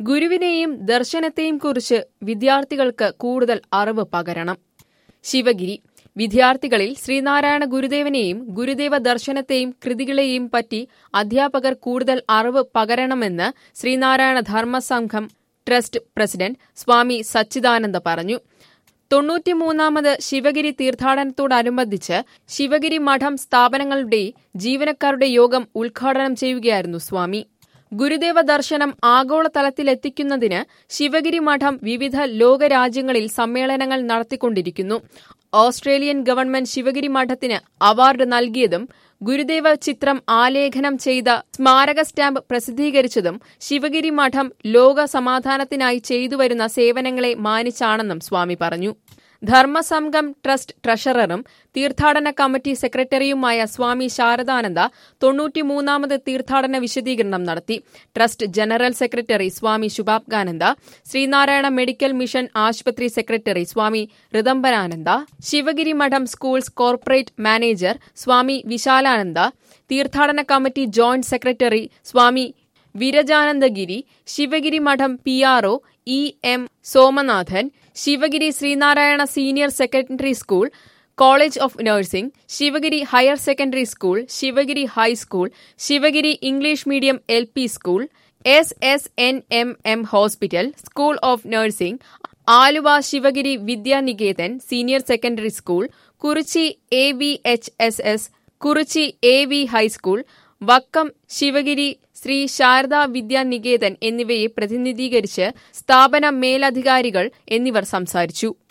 ഗുരുവിനെയും ദർശനത്തെയും കുറിച്ച് വിദ്യാർത്ഥികൾക്ക് കൂടുതൽ അറിവ് പകരണം. ശിവഗിരി വിദ്യാർത്ഥികളിൽ ശ്രീനാരായണ ഗുരുദേവനെയും ഗുരുദേവ ദർശനത്തെയും കൃതികളെയും പറ്റി അധ്യാപകർ കൂടുതൽ അറിവ് പകരണമെന്ന് ശ്രീനാരായണ ധർമ്മസംഘം ട്രസ്റ്റ് പ്രസിഡന്റ് സ്വാമി സച്ചിദാനന്ദ പറഞ്ഞു. 93ാമത് ശിവഗിരി തീർത്ഥാടനത്തോടനുബന്ധിച്ച് ശിവഗിരി മഠം സ്ഥാപനങ്ങളുടെ ജീവനക്കാരുടെ യോഗം ഉദ്ഘാടനം ചെയ്യുകയായിരുന്നു സ്വാമി. ഗുരുദേവ ദർശനം ആഗോളതലത്തിലെത്തിക്കുന്നതിന് ശിവഗിരി മഠം വിവിധ ലോകരാജ്യങ്ങളിൽ സമ്മേളനങ്ങൾ നടത്തിക്കൊണ്ടിരിക്കുന്നു. ഓസ്ട്രേലിയൻ ഗവൺമെന്റ് ശിവഗിരി മഠത്തിന് അവാർഡ് നൽകിയതും ഗുരുദേവ ചിത്രം ആലേഖനം ചെയ്ത സ്മാരക സ്റ്റാമ്പ് പ്രസിദ്ധീകരിച്ചതും ശിവഗിരി മഠം ലോക സമാധാനത്തിനായി ചെയ്തുവരുന്ന സേവനങ്ങളെ മാനിച്ചാണെന്നും സ്വാമി പറഞ്ഞു. ധർമ്മസംഘം ട്രസ്റ്റ് ട്രഷററും തീർത്ഥാടന കമ്മിറ്റി സെക്രട്ടറിയുമായ സ്വാമി ശാരദാനന്ദ 93ാമത് തീർത്ഥാടന വിശദീകരണം നടത്തി. Trust general secretary Swami Subhangananda, Sreenarayana medical mission ആശുപത്രി സെക്രട്ടറി സ്വാമി ഋദംബരാനന്ദ, ശിവഗിരി മഠം schools corporate manager Swami Vishalananda, തീർത്ഥാടന committee joint secretary Swami Virajanandagiri, Sivagiri മഠം PRO EM Somanathan, Sivagiri Sreenarayana senior secondary school, college of nursing, Sivagiri higher secondary school, Sivagiri high school, Sivagiri English medium LP school, SSNMM hospital, school of nursing, Aluva Sivagiri Vidyanikethan senior secondary school, Kurichi AVHSS, Kurichi AV high school, Vakkom Sivagiri Sree Sarada Vidyanikethan എന്നിവയെ പ്രതിനിധീകരിച്ച് സ്ഥാപന മേലധികാരികൾ എന്നിവർ സംസാരിച്ചു.